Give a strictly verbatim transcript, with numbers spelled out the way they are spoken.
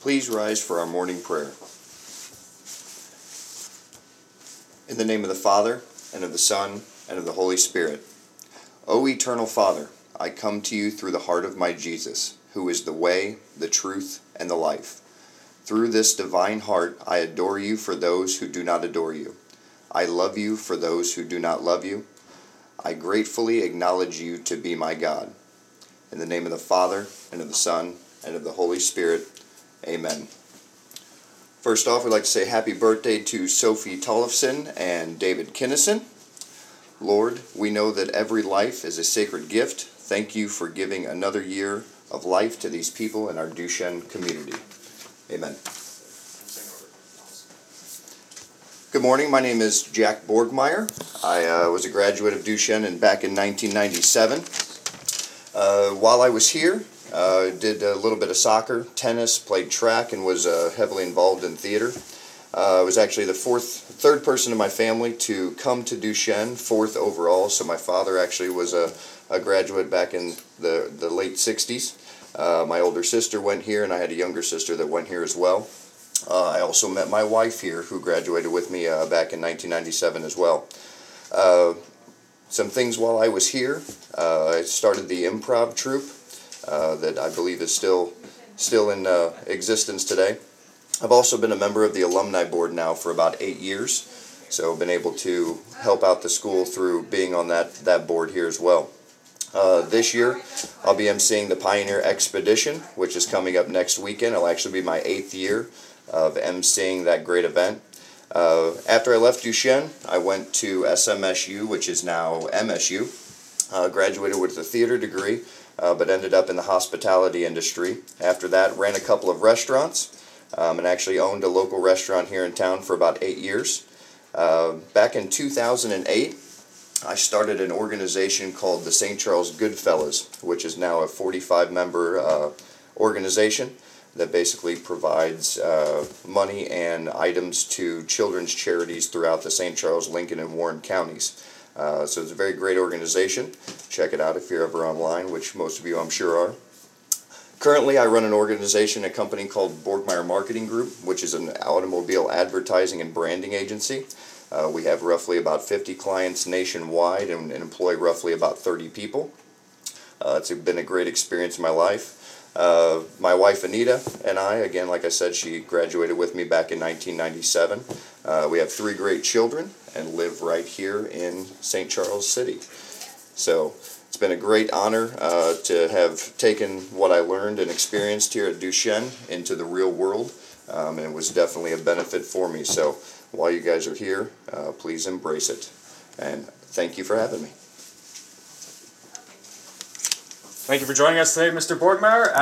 Please rise for our morning prayer. In the name of the Father, and of the Son, and of the Holy Spirit. O eternal Father, I come to you through the heart of my Jesus, who is the way, the truth, and the life. Through this divine heart, I adore you for those who do not adore you. I love you for those who do not love you. I gratefully acknowledge you to be my God. In the name of the Father, and of the Son, and of the Holy Spirit. Amen. First off, we'd like to say happy birthday to Sophie Tollefson and David Kinnison. Lord, we know that every life is a sacred gift. Thank you for giving another year of life to these people in our Duchesne community. Amen. Good morning. My name is Jack Borgmeyer. I uh, was a graduate of Duchesne in, back in nineteen ninety-seven. Uh, while I was here, I uh, did a little bit of soccer, tennis, played track, and was uh, heavily involved in theater. Uh, I was actually the fourth, third person in my family to come to Duchesne, fourth overall. So my father actually was a, a graduate back in the, the late sixties. Uh, my older sister went here, and I had a younger sister that went here as well. Uh, I also met my wife here, who graduated with me uh, back in nineteen ninety-seven as well. Uh, some things while I was here, uh, I started the improv troupe. Uh, that I believe is still still in uh, existence today. I've also been a member of the alumni board now for about eight years, so I've been able to help out the school through being on that, that board here as well. Uh, this year, I'll be emceeing the Pioneer Expedition, which is coming up next weekend. It'll actually be my eighth year of emceeing that great event. Uh, after I left Duchesne, I went to S M S U, which is now M S U. Uh, graduated with a theater degree, Uh, but ended up in the hospitality industry. After that, ran a couple of restaurants, um, and actually owned a local restaurant here in town for about eight years. Uh, back in two thousand eight, I started an organization called the Saint Charles Goodfellas, which is now a forty-five member uh, organization that basically provides uh, money and items to children's charities throughout the Saint Charles, Lincoln, and Warren counties. Uh, so it's a very great organization. Check it out if you're ever online, which most of you I'm sure are. Currently, I run an organization, a company called Borgmeyer Marketing Group, which is an automobile advertising and branding agency. Uh, we have roughly about fifty clients nationwide and, and employ roughly about thirty people. Uh, it's been a great experience in my life. Uh, my wife Anita and I, again, like I said, she graduated with me back in nineteen ninety-seven. Uh, we have three great children and live right here in Saint Charles City. So it's been a great honor uh, to have taken what I learned and experienced here at Duchesne into the real world, um, and it was definitely a benefit for me. So while you guys are here, uh, please embrace it. And thank you for having me. Thank you for joining us today, Mister Borgmeyer.